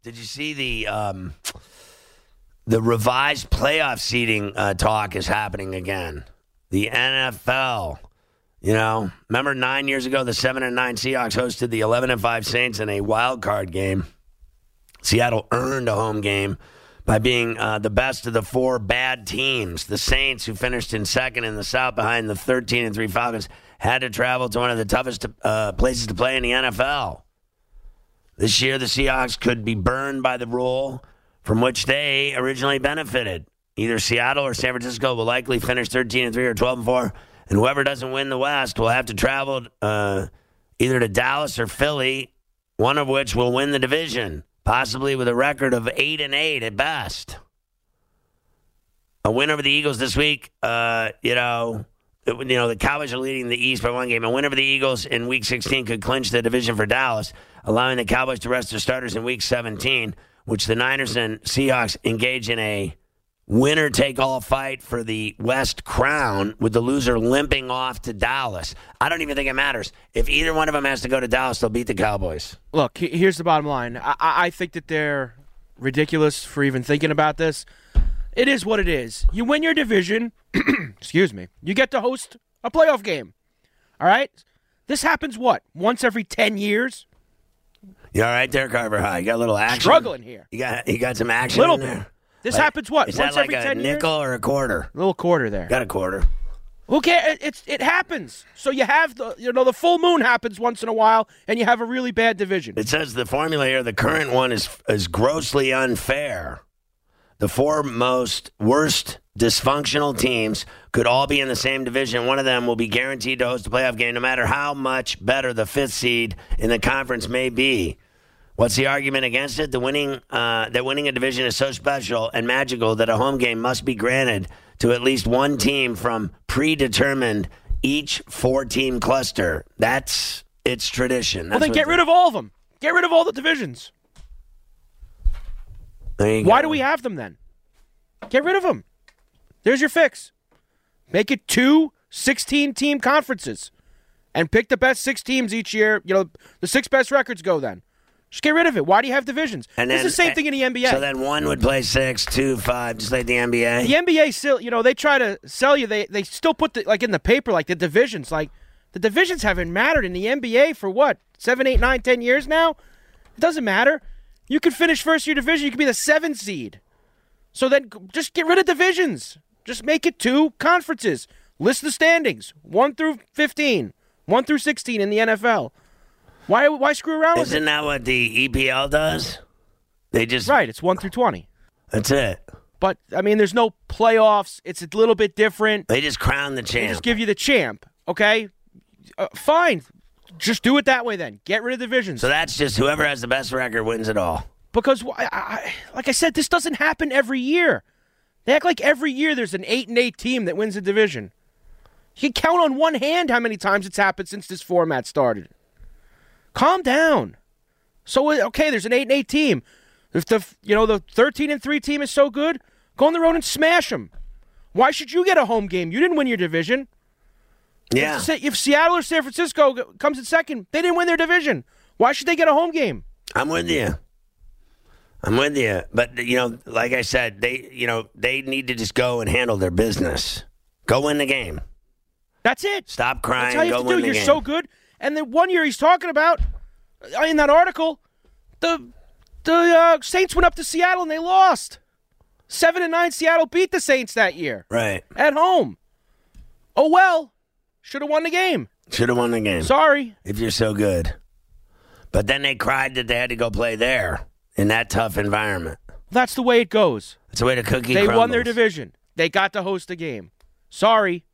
Did you see the revised playoff seeding talk is happening again? The NFL. Remember 9 years ago, the 7-9 Seahawks hosted the 11-5 Saints in a wild card game. Seattle earned a home game by being the best of the four bad teams. The Saints, who finished in second in the South behind the 13-3 Falcons, had to travel to one of the toughest places to play in the NFL. This year, the Seahawks could be burned by the rule from which they originally benefited. Either Seattle or San Francisco will likely finish 13-3 or 12-4, and whoever doesn't win the West will have to travel either to Dallas or Philly, one of which will win the division, possibly with a record of 8-8 at best. A win over the Eagles this week, the Cowboys are leading the East by one game. A win over the Eagles in Week 16 could clinch the division for Dallas, allowing the Cowboys to rest their starters in Week 17, which the Niners and Seahawks engage in a winner-take-all fight for the West crown, with the loser limping off to Dallas. I don't even think it matters. If either one of them has to go to Dallas, they'll beat the Cowboys. Look, here's the bottom line. I think that they're ridiculous for even thinking about this. It is what it is. You win your division, excuse me, you get to host a playoff game. All right? This happens, once every 10 years? You all right there, Carver High? You got a little action? Struggling here. You got some action Little in there? bit. This happens Is once that like every 10 a years? nickel or a quarter? A little quarter there. Got a quarter. Okay, it happens. So you have the full moon happens once in a while, and you have a really bad division. It says the formula here, the current one is grossly unfair. The four worst dysfunctional teams could all be in the same division. One of them will be guaranteed to host a playoff game, no matter how much better the fifth seed in the conference may be. What's the argument against it? That winning a division is so special and magical that a home game must be granted to at least one team from predetermined each four-team cluster. That's its tradition. Well, then get rid of all of them. Get rid of all the divisions. Why do we have them then? Get rid of them. There's your fix. Make it 2 16-team conferences and pick the best 6 teams each year. The 6 best records go then. Just get rid of it. Why do you have divisions? It's the same thing in the NBA. So then one would play 6, 2, 5, just like the NBA? The NBA still, they try to sell you. They still put, in the paper, the divisions. The divisions haven't mattered in the NBA for 7, 8, 9, 10 years now? It doesn't matter. You could finish first year division. You could be the 7th seed. So then just get rid of divisions. Just make it 2 conferences. List the standings, 1 through 15, 1 through 16 in the NFL. Why screw around with it? Isn't that what the EPL does? They just Right, it's 1 through 20. That's it. But, there's no playoffs. It's a little bit different. They just crown the champ. They just give you the champ, okay? Fine. Just do it that way then. Get rid of divisions. So that's just whoever has the best record wins it all. Because, like I said, this doesn't happen every year. They act like every year there's an 8-8 team that wins a division. You can count on one hand how many times it's happened since this format started. Calm down. So, okay, there's an 8-8 team. If the 13-3 team is so good, go on the road and smash them. Why should you get a home game? You didn't win your division. Yeah. If Seattle or San Francisco comes in second, they didn't win their division. Why should they get a home game? I'm with you. But, like I said, they need to just go and handle their business. Go win the game. That's it. Stop crying. That's how you go have to win do. the You're game. so good. And then one year he's talking about, in that article, the Saints went up to Seattle and they lost. 7-9 Seattle beat the Saints that year. Right. At home. Oh, well. Should have won the game. Should have won the game. Sorry. If you're so good. But then they cried that they had to go play there in that tough environment. That's the way it goes. That's the way the cookie They crumbles. won their division. They got to host a game. Sorry.